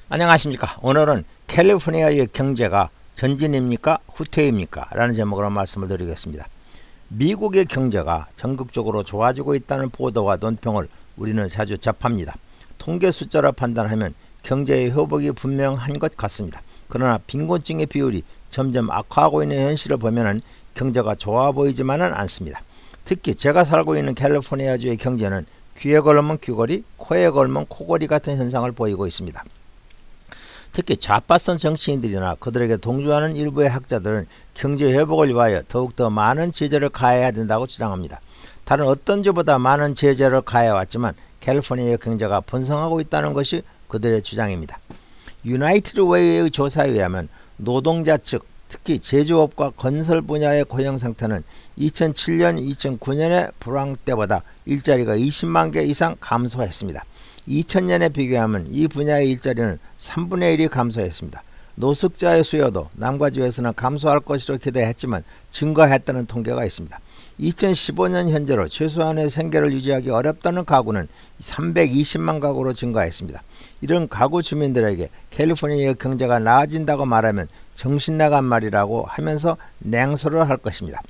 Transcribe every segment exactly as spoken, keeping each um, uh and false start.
안녕하십니까. 오늘은 캘리포니아의 경제가 전진입니까 후퇴입니까 라는 제목으로 말씀을 드리겠습니다. 미국의 경제가 전국적으로 좋아지고 있다는 보도와 논평을 우리는 자주 접합니다. 통계 숫자로 판단하면 경제의 회복이 분명한 것 같습니다. 그러나 빈곤층의 비율이 점점 악화하고 있는 현실을 보면 경제가 좋아 보이지만은 않습니다. 특히 제가 살고 있는 캘리포니아주의 경제는 귀에 걸으면 귀걸이, 코에 걸으면 코걸이 같은 현상을 보이고 있습니다. 특히 좌파성 정치인들이나 그들에게 동조하는 일부의 학자들은 경제 회복을 위하여 더욱더 많은 제재를 가해야 된다고 주장합니다. 다른 어떤 주보다 많은 제재를 가해왔지만 캘리포니아의 경제가 번성하고 있다는 것이 그들의 주장입니다. 유나이티드 웨이의 조사에 의하면 노동자 측, 특히 제조업과 건설 분야의 고용 상태는 이천칠 년, 이천구 년의 불황 때보다 일자리가 이십만 개 이상 감소했습니다. 이천 년에 비교하면 이 분야의 일자리는 삼분의 일이 감소했습니다. 노숙자의 수요도 남과주에서는 감소할 것으로 기대했지만 증가했다는 통계가 있습니다. 이천십오 년 현재로 최소한의 생계를 유지하기 어렵다는 가구는 삼백이십만 가구로 증가했습니다. 이런 가구 주민들에게 캘리포니아의 경제가 나아진다고 말하면 정신나간 말이라고 하면서 냉소를 할 것입니다.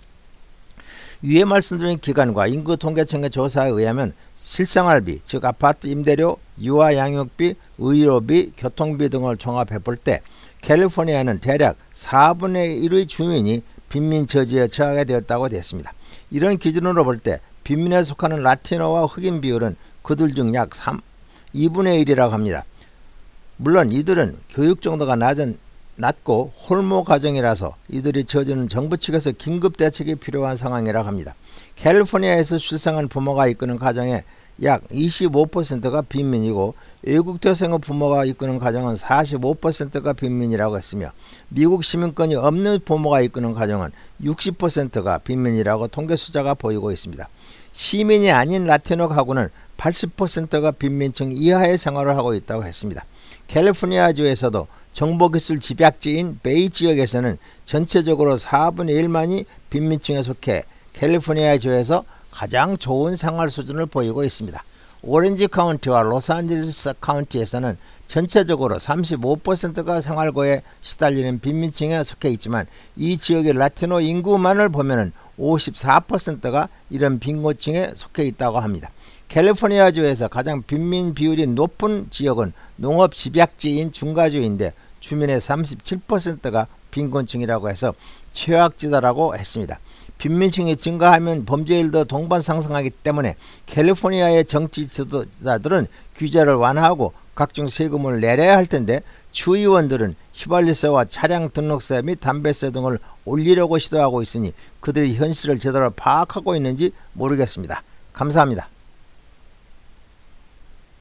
위에 말씀드린 기관과 인구통계청의 조사에 의하면 실생활비, 즉 아파트 임대료, 유아 양육비, 의료비, 교통비 등을 종합해 볼 때 캘리포니아는 대략 사분의 일의 주민이 빈민 처지에 처하게 되었다고 되었습니다. 이런 기준으로 볼 때 빈민에 속하는 라티노와 흑인 비율은 그들 중 약 이분의 일이라고 합니다. 물론 이들은 교육 정도가 낮은 낮고 홀모 가정이라서 이들이 처지는 정부 측에서 긴급 대책이 필요한 상황이라고 합니다. 캘리포니아에서 출생한 부모가 이끄는 가정의 약 이십오 퍼센트가 빈민이고 외국 태생의 부모가 이끄는 가정은 사십오 퍼센트가 빈민이라고 했으며 미국 시민권이 없는 부모가 이끄는 가정은 육십 퍼센트가 빈민이라고 통계 숫자가 보이고 있습니다. 시민이 아닌 라티노 가구는 팔십 퍼센트가 빈민층 이하의 생활을 하고 있다고 했습니다. 캘리포니아주에서도 정보기술 집약지인 베이 지역에서는 전체적으로 사분의 일만이 빈민층에 속해 캘리포니아주에서 가장 좋은 생활 수준을 보이고 있습니다. 오렌지 카운티와 로스앤젤레스 카운티에서는 전체적으로 삼십오 퍼센트가 생활고에 시달리는 빈민층에 속해 있지만 이 지역의 라티노 인구만을 보면 오십사 퍼센트가 이런 빈곤층에 속해 있다고 합니다. 캘리포니아주에서 가장 빈민 비율이 높은 지역은 농업 집약지인 중가주인데 주민의 삼십칠 퍼센트가 빈곤층이라고 해서 최악지대라고 했습니다. 빈민층이 증가하면 범죄율도 동반 상승하기 때문에 캘리포니아의 정치 지도자들은 규제를 완화하고 각종 세금을 내려야 할 텐데 주의원들은 휘발유세와 차량 등록세 및 담배세 등을 올리려고 시도하고 있으니 그들이 현실을 제대로 파악하고 있는지 모르겠습니다. 감사합니다.